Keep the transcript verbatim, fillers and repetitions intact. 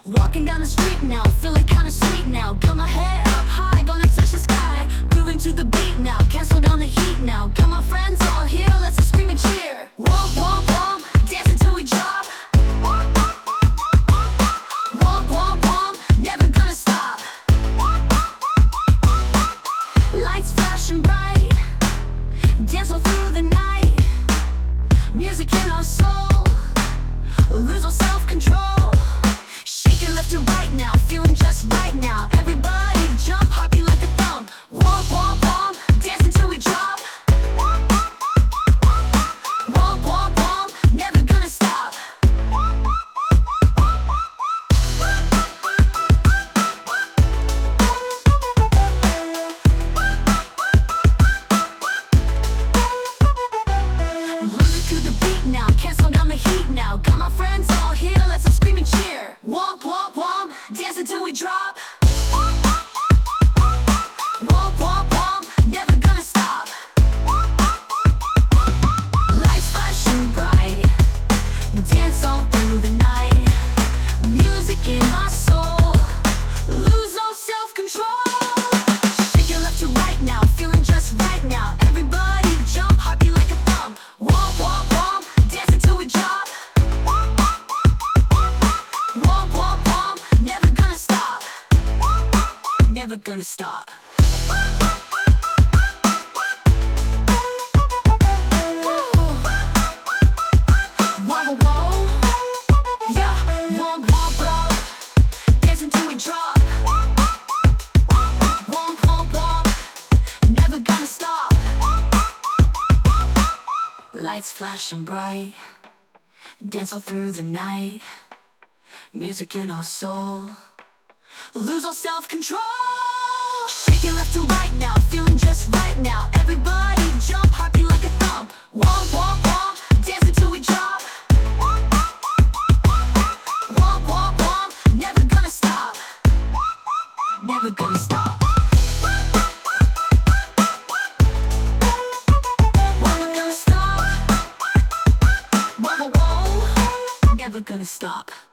Walking down the street now, feeling kinda sweet now. Got my head up high, gonna touch the sky. Grooving to the beat now, cancel down the heat now. Got my friends all here, let's just scream and cheer. Womp, womp, womp, dancing till we drop. Womp, womp, womp, never gonna stop. Lights flashing bright, dance all through the night. Music in our soul, lose all self-control. Shaking left to right now, feeling just right now. Everybody jump, heartbeat like a thumb. Womp, womp, womp, dancing till we drop. Womp, womp, womp, never gonna stop. Moving to the beat now, cancel down the heat now. Got my friends all here, let's all scream and cheer. Womp, womp, womp, dancing till we drop. Womp, womp, womp, never gonna stop. Lights flashing bright, dance all through the night. Music in my soul, lose no self-control. Shaking left to right now, feeling just right now. Everybody jump, heartbeat like a thumb. Womp, womp, womp, dancing till we drop. Womp, womp, womp, never gonna stop. Never gonna stop. Whoa, whoa, yeah, womp, womp, womp, dancing till we drop. Womp, womp, womp, never gonna stop. Lights flashing bright, dance all through the night. Music in our soul, lose all self-control. Shaking left to right now, feeling just right now. Everybody jump, heartbeat like a thumb. Womp, womp, womp, dancing till we drop. Womp, womp, womp, never gonna stop. Never gonna stop. Never gonna stop. Whoa, whoa, whoa, never gonna stop.